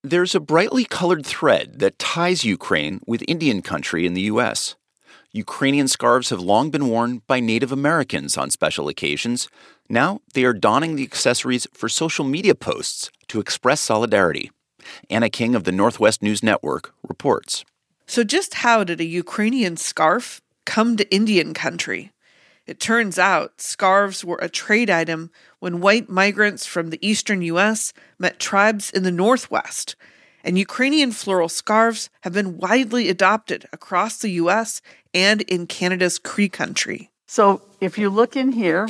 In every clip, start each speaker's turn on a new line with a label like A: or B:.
A: There's a brightly colored thread that ties Ukraine with Indian country in the U.S. Ukrainian scarves have long been worn by Native Americans on special occasions. Now they are donning the accessories for social media posts to express solidarity. Anna King of the Northwest News Network reports.
B: So just how did a Ukrainian scarf come to Indian country? It turns out scarves were a trade item when white migrants from the eastern U.S. met tribes in the Northwest, and Ukrainian floral scarves have been widely adopted across the U.S. and in Canada's Cree country.
C: So if you look in here,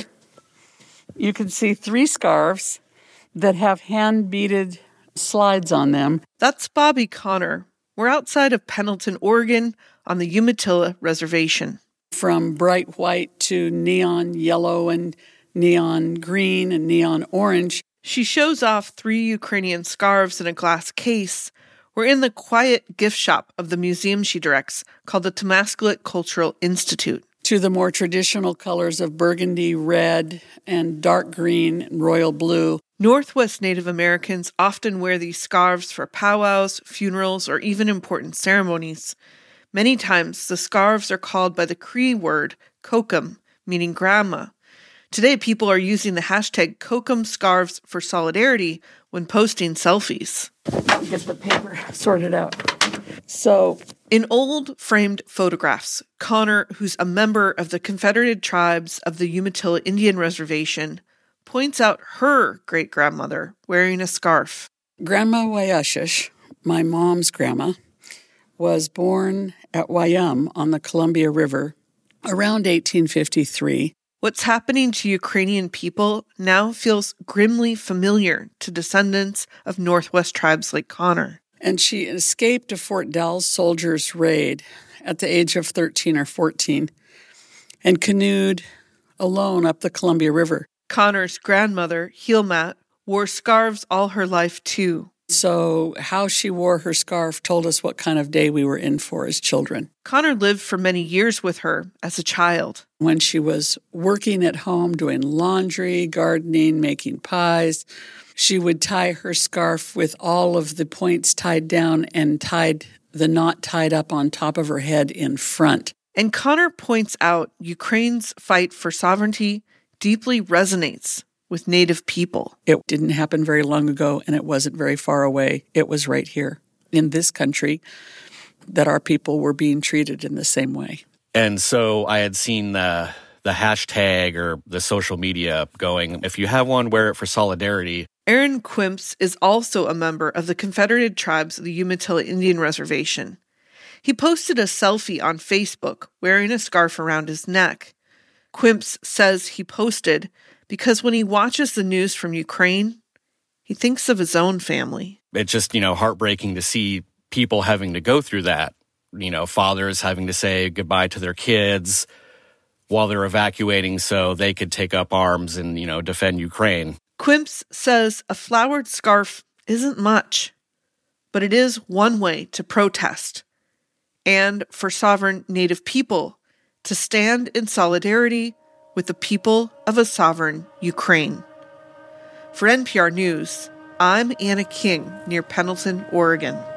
C: you can see 3 scarves that have hand-beaded slides on them.
B: That's Bobby Connor. We're outside of Pendleton, Oregon, on the Umatilla Reservation.
C: From bright white to neon yellow and neon green and neon orange.
B: She shows off 3 Ukrainian scarves in a glass case. We're in the quiet gift shop of the museum she directs, called the Temascalit Cultural Institute.
C: To the more traditional colors of burgundy, red, and dark green and royal blue.
B: Northwest Native Americans often wear these scarves for powwows, funerals, or even important ceremonies. Many times, the scarves are called by the Cree word, kokum, meaning grandma. Today, people are using the hashtag Kokum Scarves for Solidarity when posting selfies.
C: Get the paper sorted out. So,
B: in old framed photographs, Connor, who's a member of the Confederated Tribes of the Umatilla Indian Reservation, points out her great-grandmother wearing a scarf.
C: Grandma Wyashish, my mom's grandma, was born at Wyum on the Columbia River around 1853.
B: What's happening to Ukrainian people now feels grimly familiar to descendants of Northwest tribes like Connor.
C: And she escaped a Fort Dalles soldiers' raid at the age of 13 or 14 and canoed alone up the Columbia River.
B: Connor's grandmother, Heelmat, wore scarves all her life too.
C: So how she wore her scarf told us what kind of day we were in for as children.
B: Connor lived for many years with her as a child.
C: When she was working at home, doing laundry, gardening, making pies, she would tie her scarf with all of the points tied down and tied the knot tied up on top of her head in front.
B: And Connor points out Ukraine's fight for sovereignty deeply resonates with Native people.
C: It didn't happen very long ago, and it wasn't very far away. It was right here in this country that our people were being treated in the same way.
D: And so I had seen the hashtag or the social media going, if you have one, wear it for solidarity.
B: Aaron Quimps is also a member of the Confederated Tribes of the Umatilla Indian Reservation. He posted a selfie on Facebook wearing a scarf around his neck. Quimps says he posted because when he watches the news from Ukraine, he thinks of his own family.
D: It's just, heartbreaking to see people having to go through that. Fathers having to say goodbye to their kids while they're evacuating so they could take up arms and, defend Ukraine.
B: Quimps says a flowered scarf isn't much, but it is one way to protest and for sovereign Native people to stand in solidarity with the people of a sovereign Ukraine. For NPR News, I'm Anna King near Pendleton, Oregon.